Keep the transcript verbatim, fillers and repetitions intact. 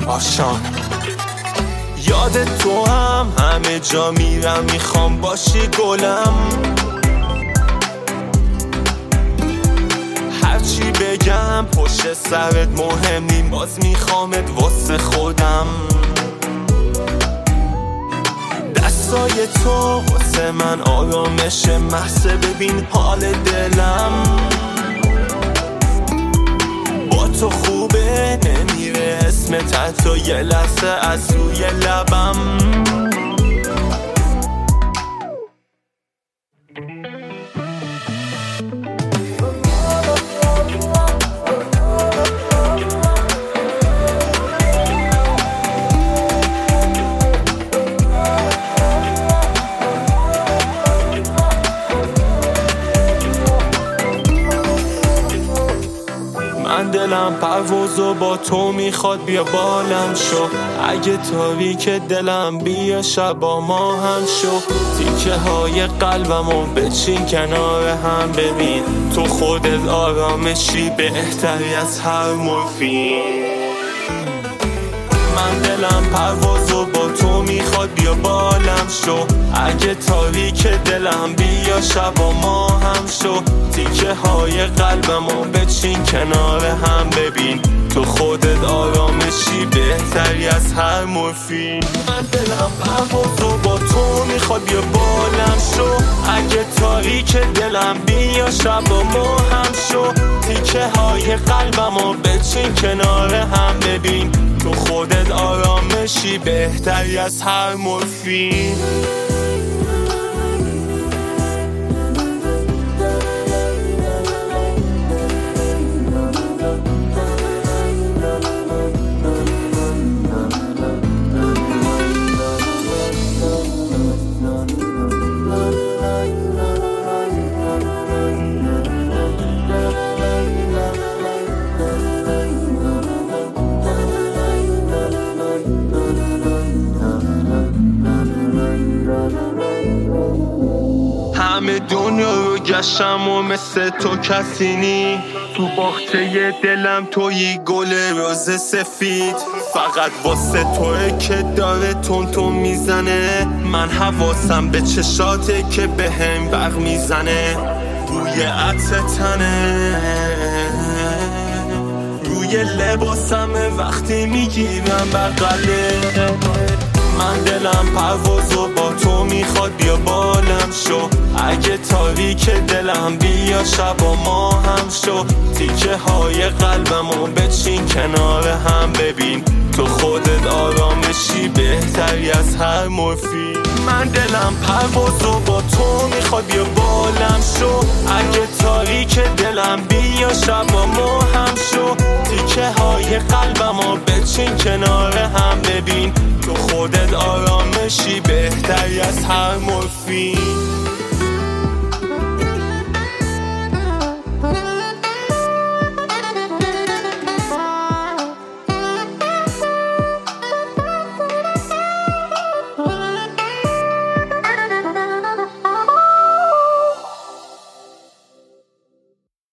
آشان. یاد تو هم همه جا میرم، میخوام باشی گلم. هرچی بگم پشت سرت مهم نیم، باز میخوامت واسه خودم. دستای تو واسه من آرامش محضه، ببین حال دلم. با تو خوبه نمیره اسمت حتی یه لحظه از روی لبم. من دلم پروازو با تو میخواد، بیا بالم شو. اگه تاریک دلم بیا شبا ما هم شو. تیکه های قلبمو بچین کنار هم، ببین تو خودت آرامشی بهتری از هر مورفین. من دلم پروازو با تو میخواد، بیا بالم شو. اگه تاریک دلم بیا شبا ما هم شو. تیکه های قلبمو بچین کنار هم، ببین تو خودت آرامشی بهتری از هر مورفین. من دلم پروازو با تو میخواد، بیا بالم شو. اگه تاریک دلم بیا شبا ما هم شو. تیکه های قلبمو بچین کنار هم، ببین تو خودت آرامشی بهتری از هر مورفین. همه دنیا رو گشتم و مثل تو کسی نی. تو باغچه دلم تویی گل روز سفید. فقط واسه توه که داره تون تون میزنه. من حواسم به چشاته که به هم برق میزنه. روی عطر تنه، روی لباسم وقتی میگیرم بغله. من دلم پروازو با تو میخواد، بیا بالم شو. اگه تاریک دلم بیا شبا ما هم شو. تیکه های قلبمو بچین کنار هم، ببین تو خودت آرامشی بهتری از هر مورفین. من دلم پروازو با تو میخواد، بیا بالم شو. اگه تاریک دلم بیا شبا ما هم شو. تیکه های قلبمو بچین کنار هم، ببین تو خودت آرامشی بهتری از هر مورفین.